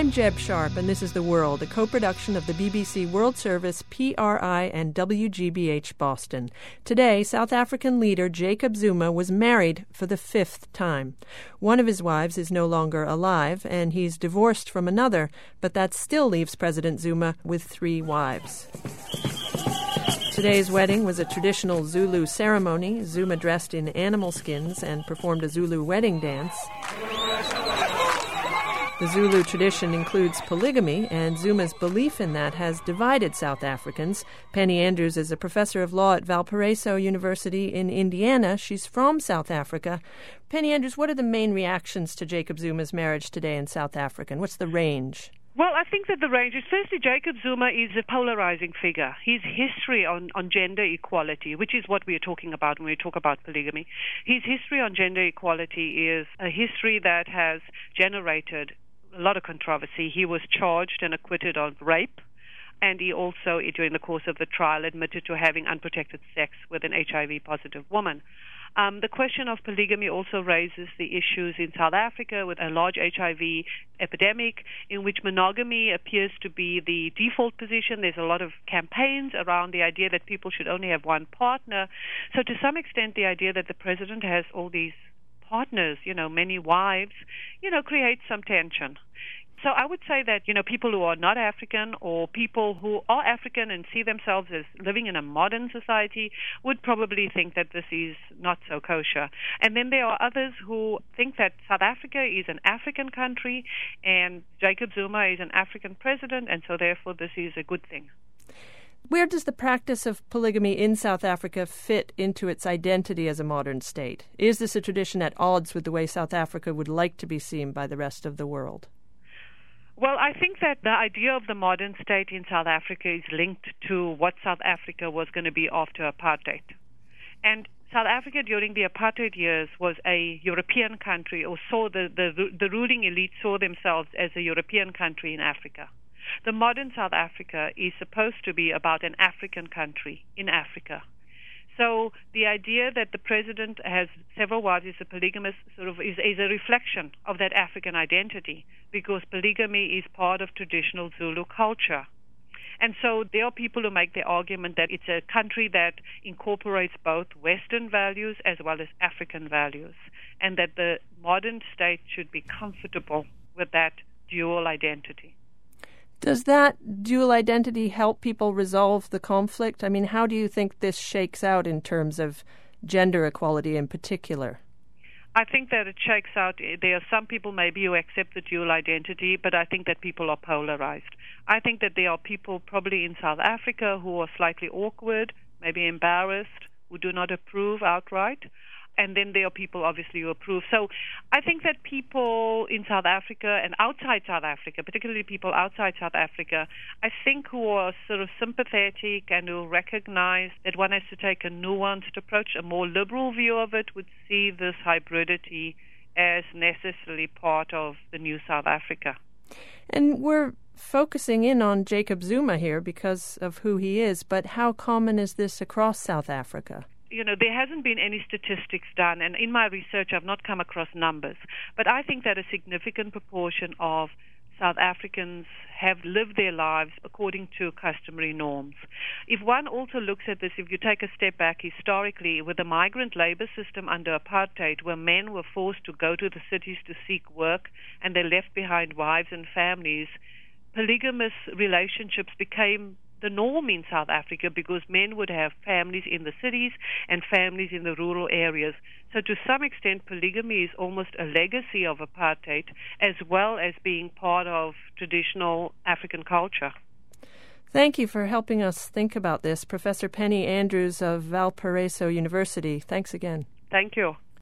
I'm Jeb Sharp, and this is The World, a co-production of the BBC World Service, PRI, and WGBH Boston. Today, South African leader Jacob Zuma was married for the 5th time. One of his wives is no longer alive, and he's divorced from another, but that still leaves President Zuma with 3 wives. Today's wedding was a traditional Zulu ceremony. Zuma dressed in animal skins and performed a Zulu wedding dance. The Zulu tradition includes polygamy, and Zuma's belief in that has divided South Africans. Penny Andrews is a professor of law at Valparaiso University in Indiana. She's from South Africa. Penny Andrews, what are the main reactions to Jacob Zuma's marriage today in South Africa, and what's the range? Well, I think that the range is, firstly, Jacob Zuma is a polarizing figure. His history on gender equality, which is what we are talking about when we talk about polygamy, his history on gender equality is a history that has generated a lot of controversy. He was charged and acquitted of rape, and he also, during the course of the trial, admitted to having unprotected sex with an HIV-positive woman. The question of polygamy also raises the issues in South Africa with a large HIV epidemic in which monogamy appears to be the default position. There's a lot of campaigns around the idea that people should only have one partner. So to some extent, the idea that the president has all these partners, many wives, creates some tension. So I would say that, people who are not African or people who are African and see themselves as living in a modern society would probably think that this is not so kosher. And then there are others who think that South Africa is an African country and Jacob Zuma is an African president, and so therefore this is a good thing. Where does the practice of polygamy in South Africa fit into its identity as a modern state? Is this a tradition at odds with the way South Africa would like to be seen by the rest of the world? Well, I think that the idea of the modern state in South Africa is linked to what South Africa was going to be after apartheid. And South Africa during the apartheid years was a European country, or saw the ruling elite saw themselves as a European country in Africa. The modern South Africa is supposed to be about an African country in Africa. So the idea that the president has several wives, is a polygamist, is a reflection of that African identity, because polygamy is part of traditional Zulu culture. And so there are people who make the argument that it's a country that incorporates both Western values as well as African values, and that the modern state should be comfortable with that dual identity. Does that dual identity help people resolve the conflict? I mean, how do you think this shakes out in terms of gender equality in particular? I think that it shakes out. There are some people maybe who accept the dual identity, but I think that people are polarized. I think that there are people probably in South Africa who are slightly awkward, maybe embarrassed, who do not approve outright. And then there are people, obviously, who approve. So I think that people in South Africa and outside South Africa, particularly people outside South Africa, I think who are sort of sympathetic and who recognize that one has to take a nuanced approach, a more liberal view of it, would see this hybridity as necessarily part of the new South Africa. And we're focusing in on Jacob Zuma here because of who he is, but how common is this across South Africa? There hasn't been any statistics done, and in my research I've not come across numbers. But I think that a significant proportion of South Africans have lived their lives according to customary norms. If one also looks at this, if you take a step back historically, with the migrant labor system under apartheid, where men were forced to go to the cities to seek work and they left behind wives and families, polygamous relationships became the norm in South Africa, because men would have families in the cities and families in the rural areas. So to some extent, polygamy is almost a legacy of apartheid, as well as being part of traditional African culture. Thank you for helping us think about this, Professor Penny Andrews of Valparaiso University. Thanks again. Thank you.